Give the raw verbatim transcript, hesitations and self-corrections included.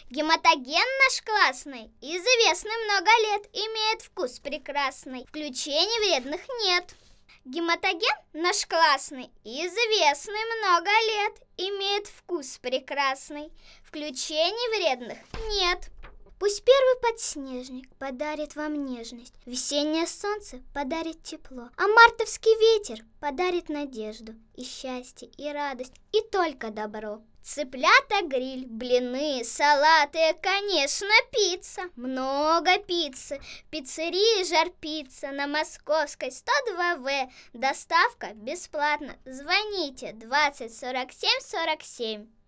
Гематоген наш классный, известный много лет, имеет вкус прекрасный, включений вредных нет. Гематоген наш классный, известный много лет, имеет вкус прекрасный, включений вредных нет. Пусть первый подснежник подарит вам нежность, весеннее солнце подарит тепло, а мартовский ветер подарит надежду, и счастье, и радость, и только добро. Цыплята, гриль, блины, салаты, конечно, пицца, много пиццы. В пиццерии Жар Пицца на Московской сто два вэ. Доставка бесплатна. Звоните двадцать сорок семь сорок семь.